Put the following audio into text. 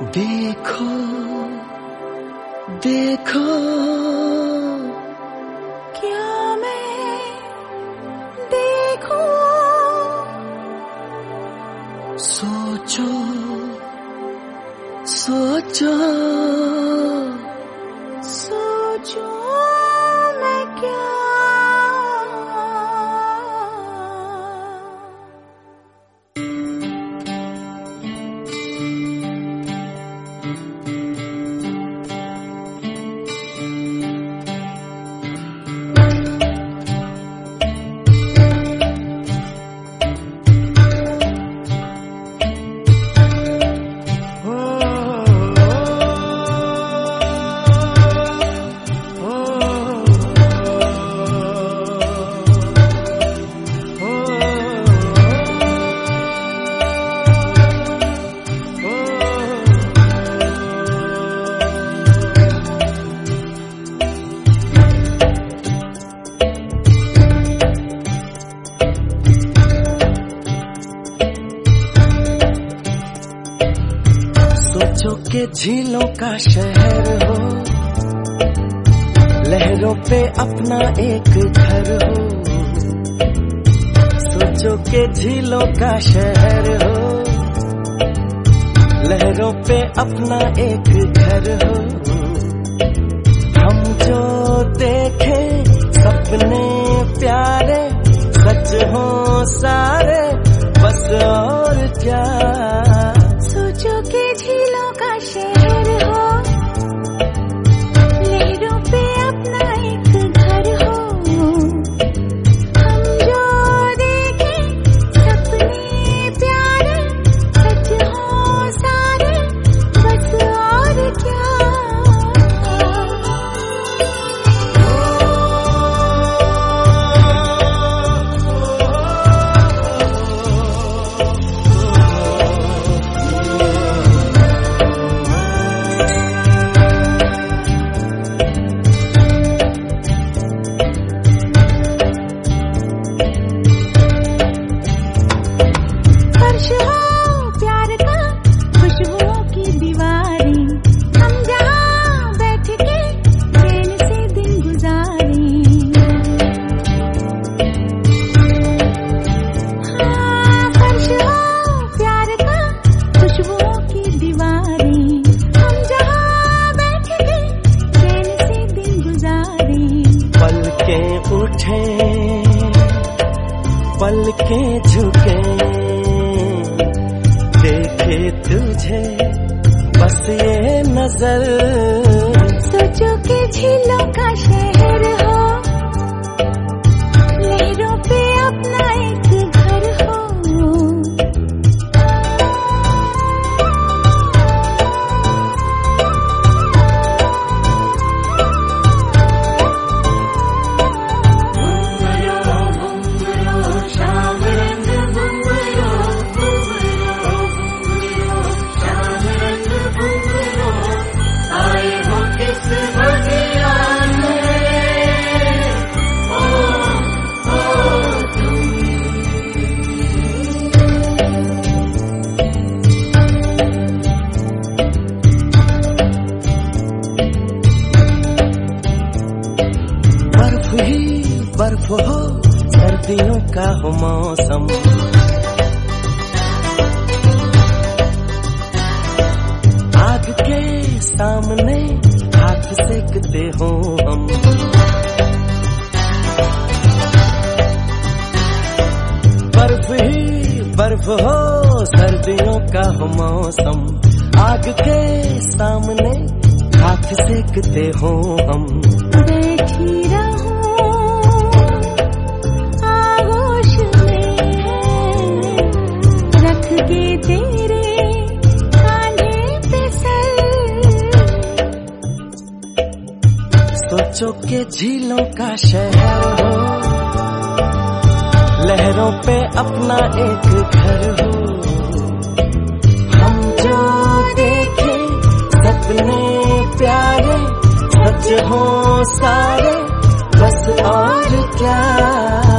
देखो देखो क्या मैं देखूं, सोचो सोचो सोचो मैं क्या। सोचो के झीलों का शहर हो, लहरों पे अपना एक घर हो। सोचो के झीलों का शहर हो, लहरों पे अपना एक घर हो। हम जो देखे सपने प्यारे सच हो सारे, बस और क्या। सोचो के झीलों का शहर हो, लहरों पे अपना एक घर हो। हम जो देखे सपने प्यारे सच हो सारे, बस और क्या। पलकें झुके देखे तुझे बस ये नजर। सोचो के झीलों का शहर हो, लहरों पे अपना एक घर हो। बर्फ हो सर्दियों का हो मौसम, आग के सामने हाथ सेकते हो हम। बर्फ ही बर्फ हो सर्दियों का हो मौसम, आग के सामने हाथ सेकते हो हम। बैठी रहूं आगोश में, रख के तेरे कांधे पे सर। सोचो के झीलों का शहर हो, लहरों पे अपना एक घर हो। हम जो देखे सपने प्यारे सच हो सारे, बस और क्या।